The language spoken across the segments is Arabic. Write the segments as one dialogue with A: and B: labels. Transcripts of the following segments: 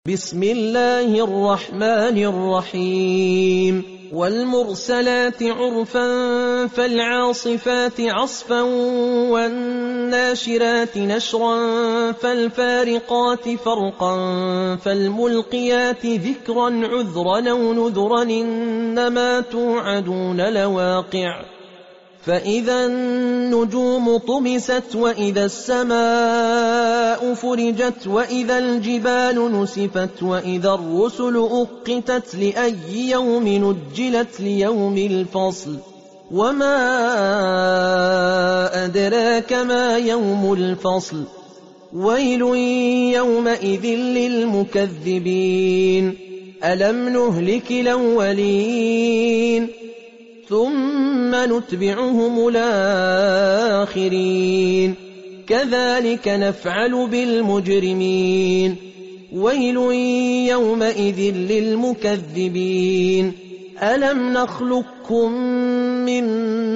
A: بسم الله الرحمن الرحيم والمرسلات عرفا فالعاصفات عصفا والناشرات نشرا فالفارقات فرقا فالملقيات ذكرا عذرا أو نذرا إنما توعدون لواقع فإذا النجوم طمست وإذا السماء فرجت وإذا الجبال نسفت وإذا الرسل أقتت لأي يوم نجلت ليوم الفصل وما أدراك ما يوم الفصل ويل يومئذ للمكذبين ألم نهلك الأولين ثم نتبعهم الآخرين كذلك نفعل بالمجرمين ويل يومئذ للمكذبين ألم نخلقكم من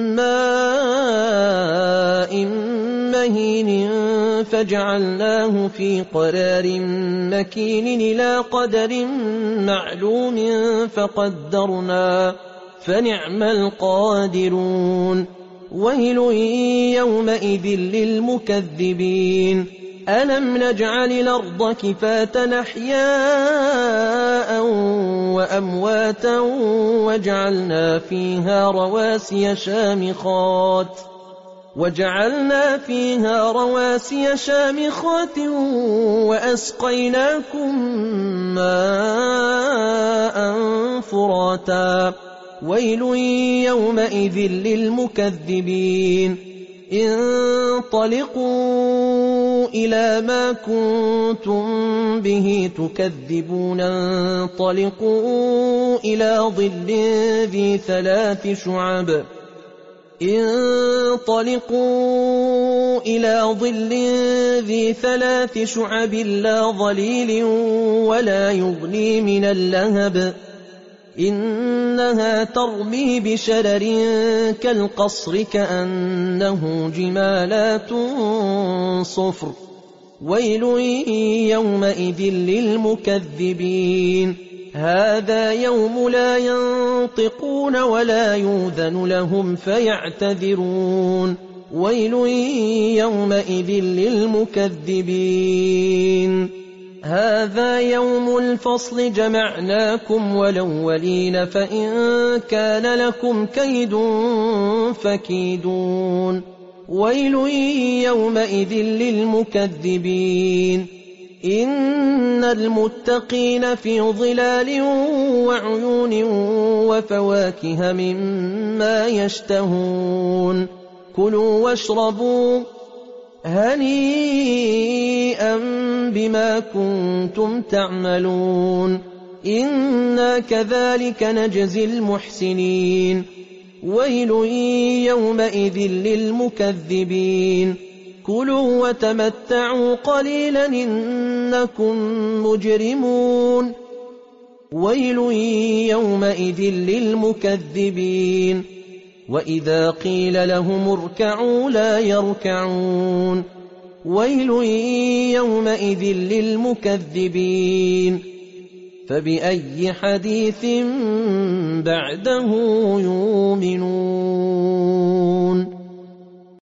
A: ماء مهين فجعلناه في قرار مكين إلى قدر معلوم فقدرنا فنعم القادرون ويل يومئذ للمكذبين ألم نجعل الأرض كفاة أحياء وأمواتا وجعلنا فيها رواسي شامخات وأسقيناكم ماء فراتا ويل يومئذ للمكذبين انطلقوا إلى ما كنتم به تكذبون انطلقوا إلى ظل ذي ثلاث شعب لا ظليل ولا يغني من اللهب إنها ترمي بشرر كالقصر كأنه جمالات صفر ويل يومئذ للمكذبين هذا يوم لا ينطقون ولا يؤذن لهم فيعتذرون ويل يومئذ للمكذبين هذا يوم الفصل جمعناكم والأولين فإن كان لكم كيد فكيدون ويل يومئذ للمكذبين إن المتقين في ظلال وعيون وفواكه مما يشتهون كلوا واشربوا هنيئا بما كنتم تعملون إنا كذلك نجزي المحسنين ويل يومئذ للمكذبين كلوا وتمتعوا قليلا إنكم مجرمون ويل يومئذ للمكذبين وإذا قيل لهم اركعوا لا يركعون ويل يومئذ للمكذبين فبأي حديث بعده يؤمنون